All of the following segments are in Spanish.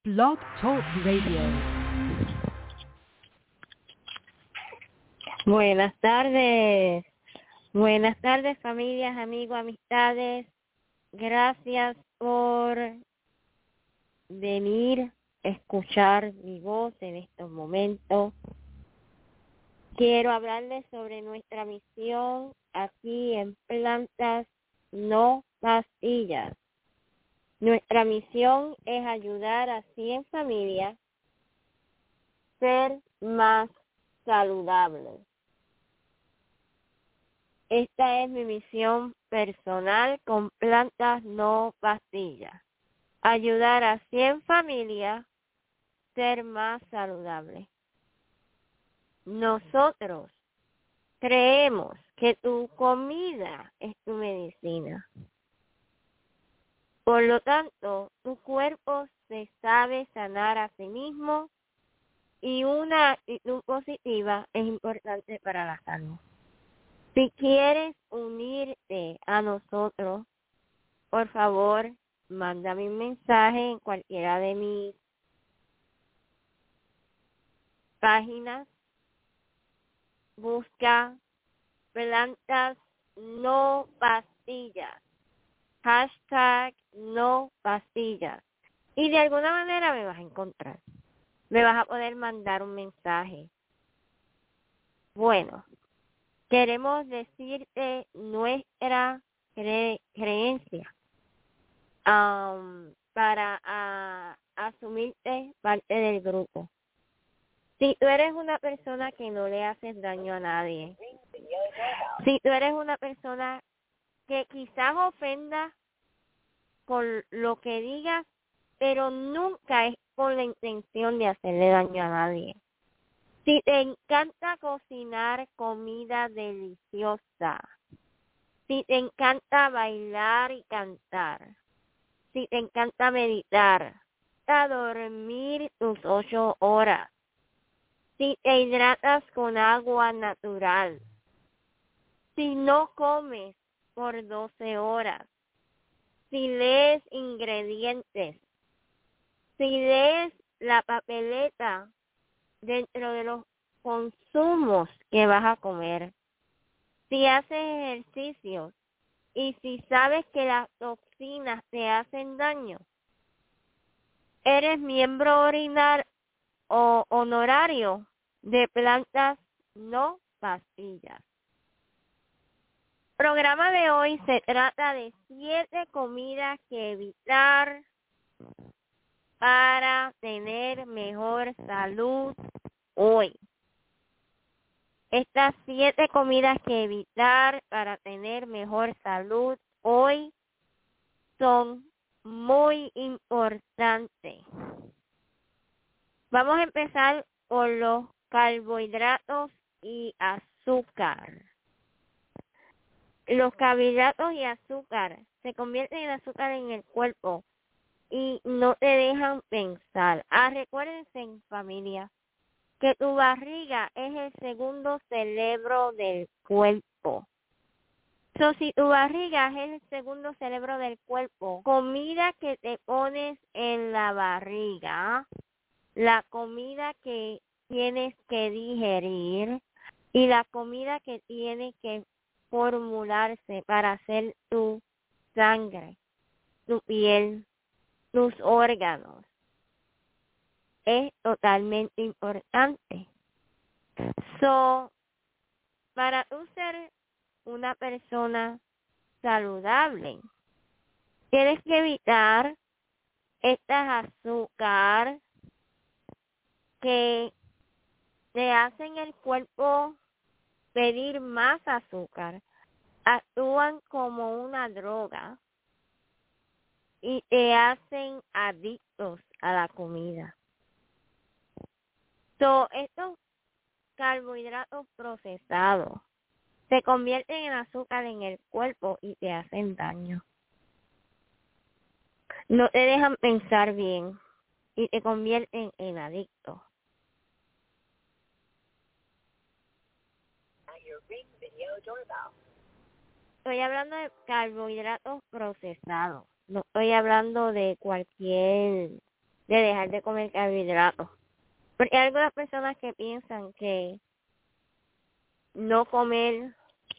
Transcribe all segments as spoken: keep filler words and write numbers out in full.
Blog Talk Radio. Buenas tardes. Buenas tardes, familias, amigos, amistades. Gracias por venir a escuchar mi voz en estos momentos. Quiero hablarles sobre nuestra misión aquí en Plantas No Pastillas. Nuestra misión es ayudar a cien familias a ser más saludables. Esta es mi misión personal con Plantas No Pastillas. Ayudar a cien familias a ser más saludables. Nosotros creemos que tu comida es tu medicina. Por lo tanto, tu cuerpo se sabe sanar a sí mismo y una actitud positiva es importante para la salud. Si quieres unirte a nosotros, por favor, mándame un mensaje en cualquiera de mis páginas. Busca Plantas No Pastillas. Hashtag No Pastillas. Y de alguna manera me vas a encontrar. Me vas a poder mandar un mensaje. Bueno, queremos decirte nuestra cre- creencia um, para uh, asumirte parte del grupo. Si tú eres una persona que no le haces daño a nadie, si tú eres una persona que quizás ofenda con lo que digas, pero nunca es con la intención de hacerle daño a nadie. Si te encanta cocinar comida deliciosa, si te encanta bailar y cantar, si te encanta meditar, a dormir tus ocho horas, si te hidratas con agua natural, si no comes por doce horas, si lees ingredientes, si lees la papeleta dentro de los consumos que vas a comer, si haces ejercicio y si sabes que las toxinas te hacen daño, eres miembro orinar o honorario de Plantas No Pastillas. El programa de hoy se trata de siete comidas que evitar para tener mejor salud hoy. Estas siete comidas que evitar para tener mejor salud hoy son muy importantes. Vamos a empezar por los carbohidratos y azúcar. Los carbohidratos y azúcar se convierten en azúcar en el cuerpo y no te dejan pensar. Ah, recuérdense, en familia, que tu barriga es el segundo cerebro del cuerpo. So, si tu barriga es el segundo cerebro del cuerpo, comida que te pones en la barriga, la comida que tienes que digerir y la comida que tiene que formularse para hacer tu sangre, tu piel, tus órganos, es totalmente importante. So, para tú ser una persona saludable, tienes que evitar estas azúcar que te hacen el cuerpo pedir más azúcar, actúan como una droga y te hacen adictos a la comida. So, estos carbohidratos procesados se convierten en azúcar en el cuerpo y te hacen daño. No te dejan pensar bien y te convierten en adicto. Estoy hablando de carbohidratos procesados. No estoy hablando de cualquier de dejar de comer carbohidratos. Porque hay algunas personas que piensan que no comer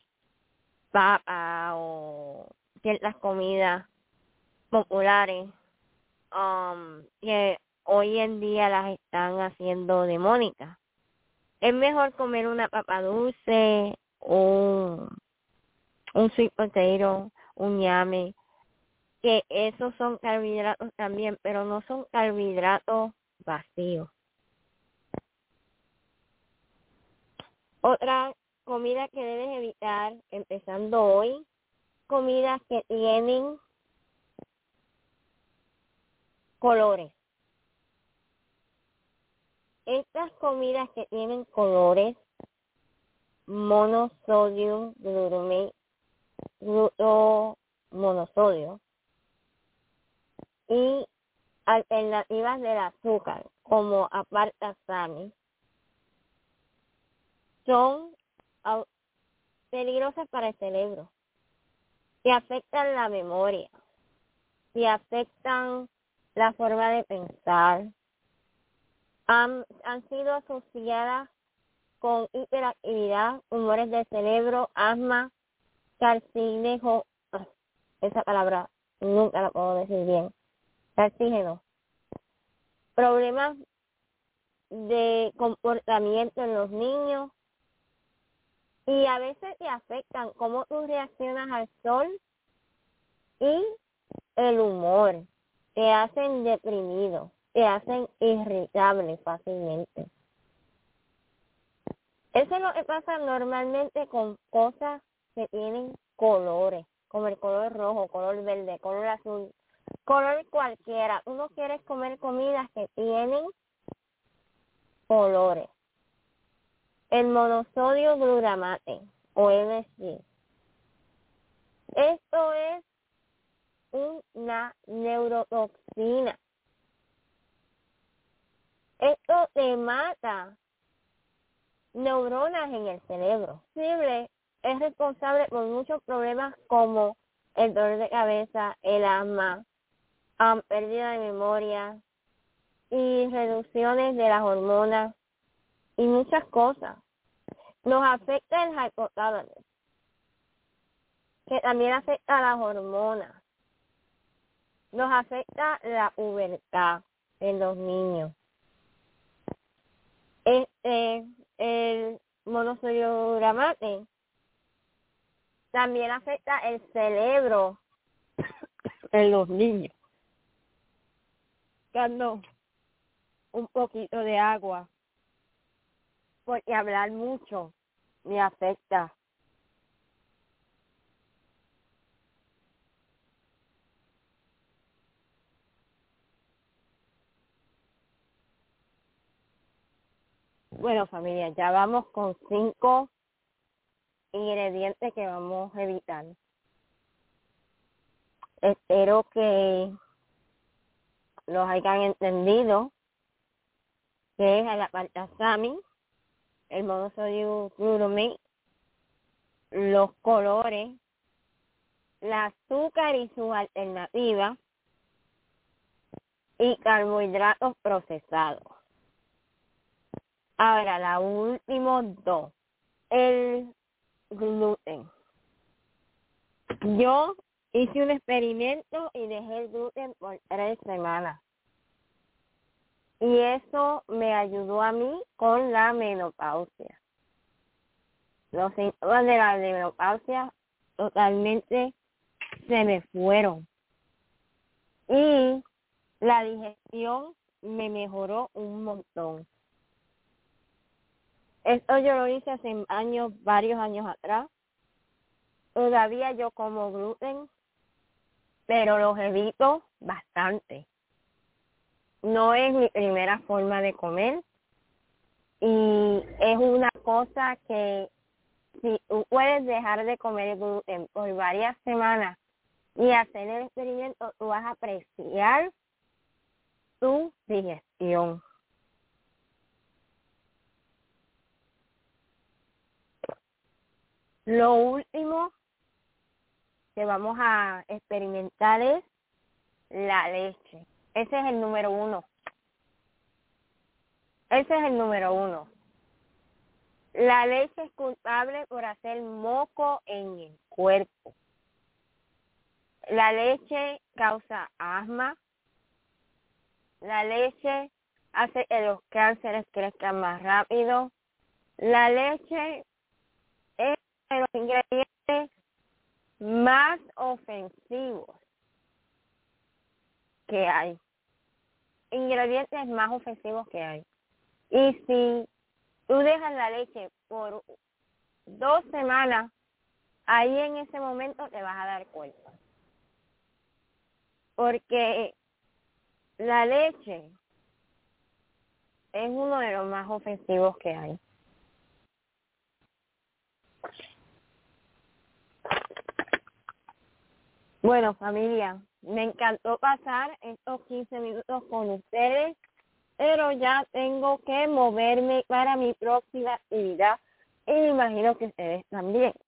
papa o ciertas comidas populares um, que hoy en día las están haciendo demónicas. Es mejor comer una papa dulce, un, un sweet potato, un yame, que esos son carbohidratos también, pero no son carbohidratos vacíos. Otra comida que debes evitar, empezando hoy, comidas que tienen colores. Estas comidas que tienen colores, monosodium glutamate, glucomonosodio, y alternativas del azúcar, como aspartame, son peligrosas para el cerebro, que afectan la memoria, que afectan la forma de pensar. Han, han sido asociadas con hiperactividad, humores del cerebro, asma, carcígeno, esa palabra nunca la puedo decir bien, carcígeno, problemas de comportamiento en los niños, y a veces te afectan cómo tú reaccionas al sol y el humor. Te hacen deprimido, te hacen irritable fácilmente. Eso es lo que pasa normalmente con cosas que tienen colores, como el color rojo, color verde, color azul, color cualquiera. Uno quiere comer comidas que tienen colores. El monosodio glutamate, o M S G. Esto es una neurotoxina. Esto te mata neuronas en el cerebro. Es responsable por muchos problemas como el dolor de cabeza, el asma, um, pérdida de memoria y reducciones de las hormonas y muchas cosas. Nos afecta el hipotálamo, que también afecta a las hormonas. Nos afecta la pubertad en los niños. Este, el monosodio glutamate también afecta el cerebro en los niños. Dando un poquito de agua, porque hablar mucho me afecta. Bueno, familia, ya vamos con cinco ingredientes que vamos a evitar. Espero que los hayan entendido, que es el aspartame, el monosodio glutamate, los colores, el azúcar y sus alternativas, y carbohidratos procesados. Ahora, la última dos, el gluten. Yo hice un experimento y dejé el gluten por tres semanas. Y eso me ayudó a mí con la menopausia. Los síntomas de la menopausia totalmente se me fueron. Y la digestión me mejoró un montón. Esto yo lo hice hace años, varios años atrás. Todavía yo como gluten, pero los evito bastante. No es mi primera forma de comer y es una cosa que si tú puedes dejar de comer gluten por varias semanas y hacer el experimento, tú vas a apreciar tu digestión. Lo último que vamos a experimentar es la leche. Ese es el número uno. Ese es el número uno. La leche es culpable por hacer moco en el cuerpo. La leche causa asma. La leche hace que los cánceres crezcan más rápido. La leche es uno de los ingredientes más ofensivos que hay. Ingredientes más ofensivos que hay. Y si tú dejas la leche por dos semanas, ahí en ese momento te vas a dar cuenta. Porque la leche es uno de los más ofensivos que hay. Bueno, familia, me encantó pasar estos quince minutos con ustedes, pero ya tengo que moverme para mi próxima actividad y me imagino que ustedes también.